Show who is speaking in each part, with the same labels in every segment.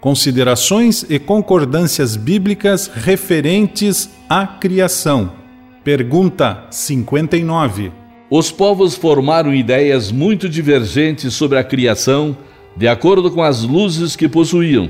Speaker 1: Considerações e concordâncias bíblicas referentes à criação. Pergunta 59.
Speaker 2: Os povos formaram ideias muito divergentes sobre a criação, de acordo com as luzes que possuíam.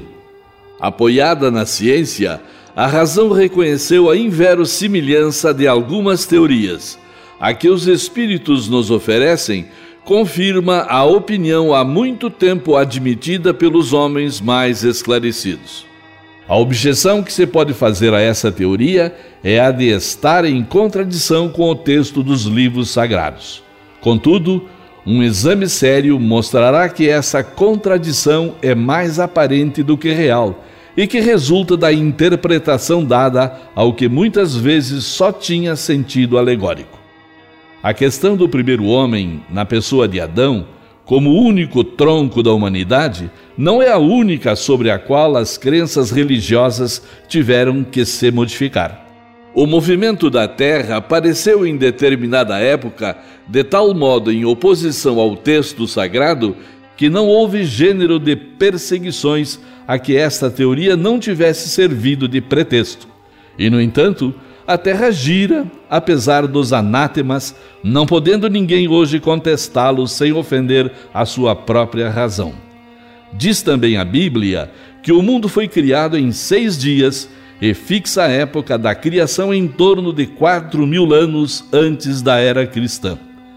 Speaker 2: Apoiada na ciência, a razão reconheceu a inverossimilhança de algumas teorias. A que os espíritos nos oferecem confirma a opinião há muito tempo admitida pelos homens mais esclarecidos. A objeção que se pode fazer a essa teoria é a de estar em contradição com o texto dos livros sagrados. Contudo, um exame sério mostrará que essa contradição é mais aparente do que real e que resulta da interpretação dada ao que muitas vezes só tinha sentido alegórico. A questão do primeiro homem, na pessoa de Adão, como único tronco da humanidade, não é a única sobre a qual as crenças religiosas tiveram que se modificar. O movimento da Terra apareceu em determinada época de tal modo em oposição ao texto sagrado que não houve gênero de perseguições a que esta teoria não tivesse servido de pretexto. E, no entanto, a Terra gira, apesar dos anátemas, não podendo ninguém hoje contestá-lo sem ofender a sua própria razão. Diz também a Bíblia que o mundo foi criado em 6 dias e fixa a época da criação em torno de 4.000 anos antes da era cristã.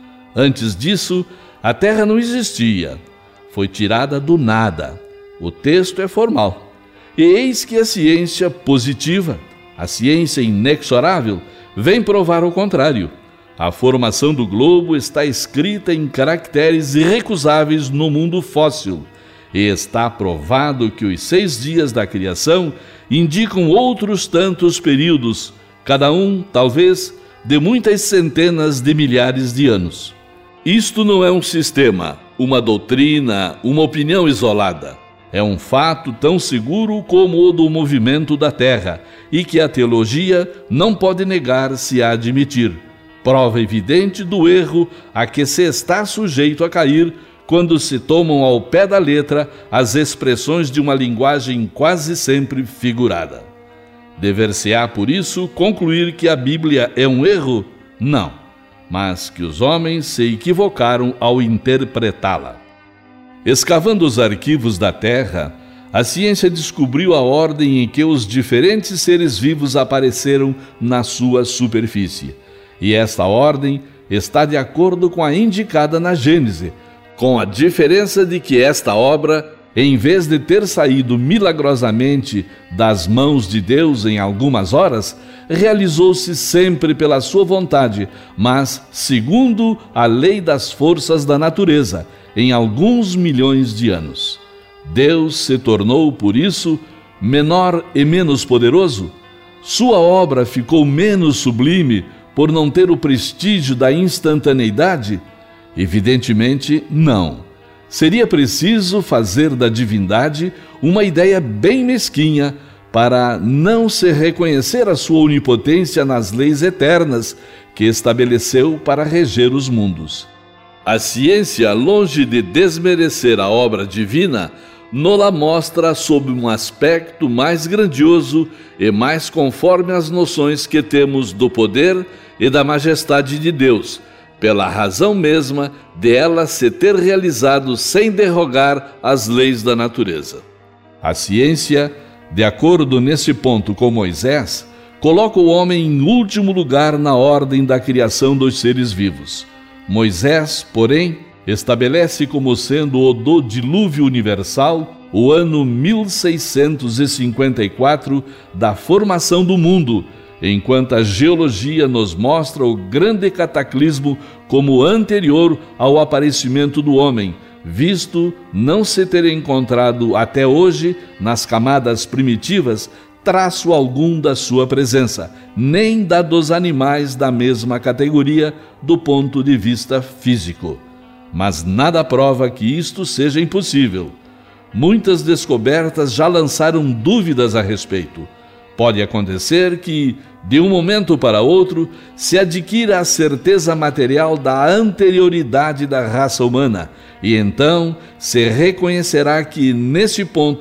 Speaker 2: Antes disso, a Terra não existia. Foi tirada do nada. O texto é formal. E eis que a ciência positiva, a ciência inexorável, vem provar o contrário. A formação do globo está escrita em caracteres irrecusáveis no mundo fóssil, e está provado que os 6 dias da criação indicam outros tantos períodos, cada um, talvez, de muitas centenas de milhares de anos. Isto não é um sistema, uma doutrina, uma opinião isolada. É um fato tão seguro como o do movimento da Terra e que a teologia não pode negar-se a admitir. Prova evidente do erro a que se está sujeito a cair quando se tomam ao pé da letra as expressões de uma linguagem quase sempre figurada. Dever-se-á, por isso, concluir que a Bíblia é um erro? Não, mas que os homens se equivocaram ao interpretá-la. Escavando os arquivos da Terra, a ciência descobriu a ordem em que os diferentes seres vivos apareceram na sua superfície. E esta ordem está de acordo com a indicada na Gênese, com a diferença de que esta obra, em vez de ter saído milagrosamente das mãos de Deus em algumas horas, realizou-se sempre pela sua vontade, mas segundo a lei das forças da natureza, em alguns milhões de anos. Deus se tornou, por isso, menor e menos poderoso? Sua obra ficou menos sublime por não ter o prestígio da instantaneidade? Evidentemente, não. Seria preciso fazer da divindade uma ideia bem mesquinha para não se reconhecer a sua onipotência nas leis eternas que estabeleceu para reger os mundos. A ciência, longe de desmerecer a obra divina, nos-la mostra sob um aspecto mais grandioso e mais conforme às noções que temos do poder e da majestade de Deus, pela razão mesma de ela se ter realizado sem derrogar as leis da natureza. A ciência, de acordo nesse ponto com Moisés, coloca o homem em último lugar na ordem da criação dos seres vivos. Moisés, porém, estabelece como sendo o do dilúvio universal o ano 1654 da formação do mundo, enquanto a geologia nos mostra o grande cataclismo como anterior ao aparecimento do homem, visto não se ter encontrado até hoje, nas camadas primitivas, traço algum da sua presença, nem da dos animais da mesma categoria do ponto de vista físico. Mas nada prova que isto seja impossível. Muitas descobertas já lançaram dúvidas a respeito. Pode acontecer que, de um momento para outro, se adquira a certeza material da anterioridade da raça humana, e então se reconhecerá que, nesse ponto,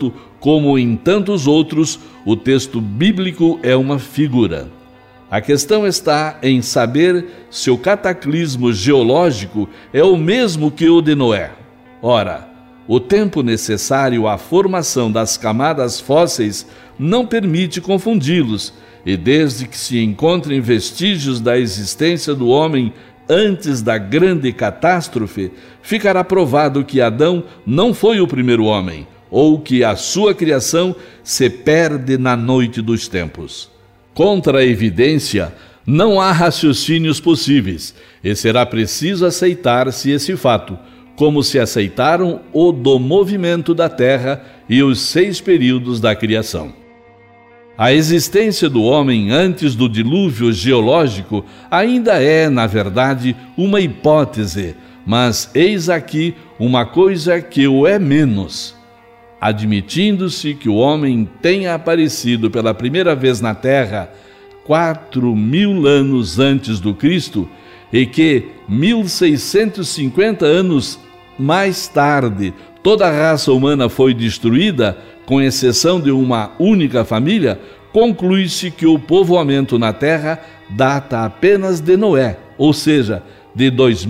Speaker 2: como em tantos outros, o texto bíblico é uma figura. A questão está em saber se o cataclismo geológico é o mesmo que o de Noé. Ora, o tempo necessário à formação das camadas fósseis não permite confundi-los, e desde que se encontrem vestígios da existência do homem antes da grande catástrofe, ficará provado que Adão não foi o primeiro homem, ou que a sua criação se perde na noite dos tempos. Contra a evidência, não há raciocínios possíveis, e será preciso aceitar-se esse fato, como se aceitaram o do movimento da Terra e os 6 períodos da criação. A existência do homem antes do dilúvio geológico ainda é, na verdade, uma hipótese, mas eis aqui uma coisa que o é menos. Admitindo-se que o homem tenha aparecido pela primeira vez na Terra 4.000 anos antes do Cristo e que 1.650 anos mais tarde toda a raça humana foi destruída, com exceção de uma única família, conclui-se que o povoamento na Terra data apenas de Noé, ou seja, de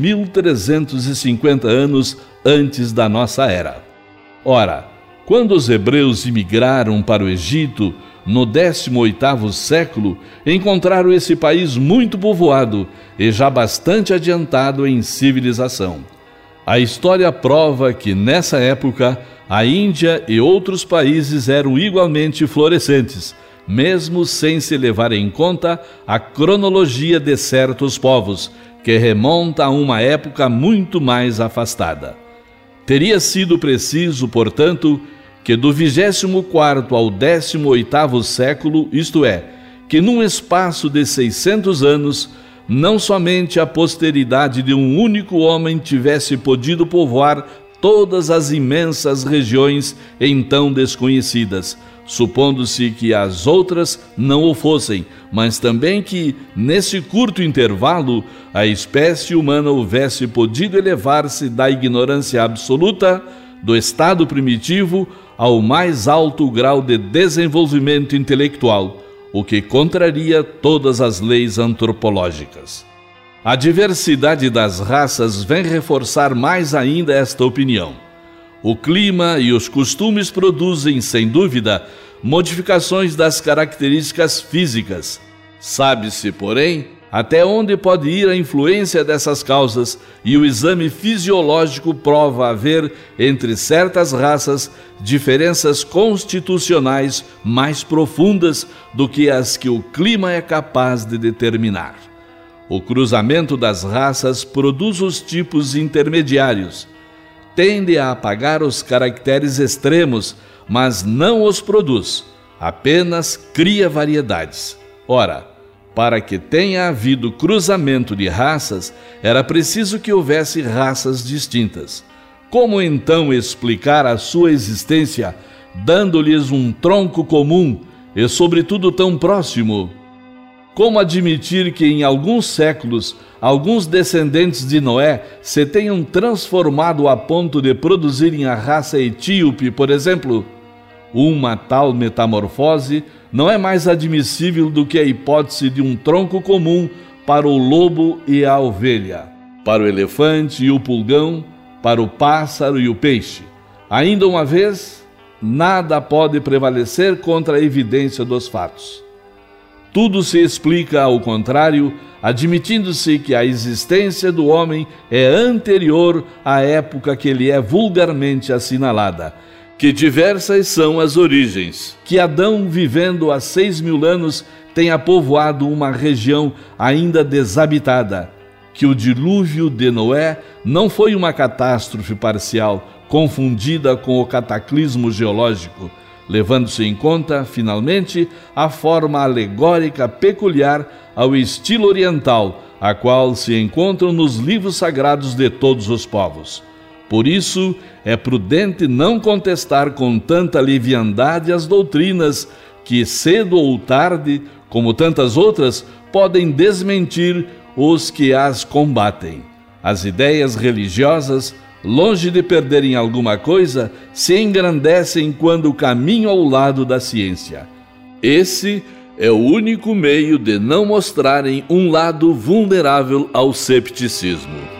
Speaker 2: 2.350 anos antes da nossa era. Ora, quando os hebreus imigraram para o Egito, no 18º século, encontraram esse país muito povoado e já bastante adiantado em civilização. A história prova que, nessa época, a Índia e outros países eram igualmente florescentes, mesmo sem se levar em conta a cronologia de certos povos, que remonta a uma época muito mais afastada. Teria sido preciso, portanto, que do 24º ao 18º século, isto é, que num espaço de 600 anos, não somente a posteridade de um único homem tivesse podido povoar todas as imensas regiões então desconhecidas, supondo-se que as outras não o fossem, mas também que, nesse curto intervalo, a espécie humana houvesse podido elevar-se da ignorância absoluta, do estado primitivo, ao mais alto grau de desenvolvimento intelectual, o que contraria todas as leis antropológicas. A diversidade das raças vem reforçar mais ainda esta opinião. O clima e os costumes produzem, sem dúvida, modificações das características físicas. Sabe-se, porém, até onde pode ir a influência dessas causas, e o exame fisiológico prova haver, entre certas raças, diferenças constitucionais mais profundas do que as que o clima é capaz de determinar. O cruzamento das raças produz os tipos intermediários. Tende a apagar os caracteres extremos, mas não os produz, apenas cria variedades. Ora, para que tenha havido cruzamento de raças, era preciso que houvesse raças distintas. Como então explicar a sua existência, dando-lhes um tronco comum e, sobretudo, tão próximo? Como admitir que em alguns séculos, alguns descendentes de Noé se tenham transformado a ponto de produzirem a raça etíope, por exemplo? Uma tal metamorfose não é mais admissível do que a hipótese de um tronco comum para o lobo e a ovelha, para o elefante e o pulgão, para o pássaro e o peixe. Ainda uma vez, nada pode prevalecer contra a evidência dos fatos. Tudo se explica ao contrário, admitindo-se que a existência do homem é anterior à época que lhe é vulgarmente assinalada, que diversas são as origens, que Adão, vivendo há 6.000 anos, tenha povoado uma região ainda desabitada, que o dilúvio de Noé não foi uma catástrofe parcial, confundida com o cataclismo geológico, levando-se em conta, finalmente, a forma alegórica peculiar ao estilo oriental, a qual se encontram nos livros sagrados de todos os povos. Por isso, é prudente não contestar com tanta leviandade as doutrinas que, cedo ou tarde, como tantas outras, podem desmentir os que as combatem. As ideias religiosas, longe de perderem alguma coisa, se engrandecem quando caminham ao lado da ciência. Esse é o único meio de não mostrarem um lado vulnerável ao cepticismo.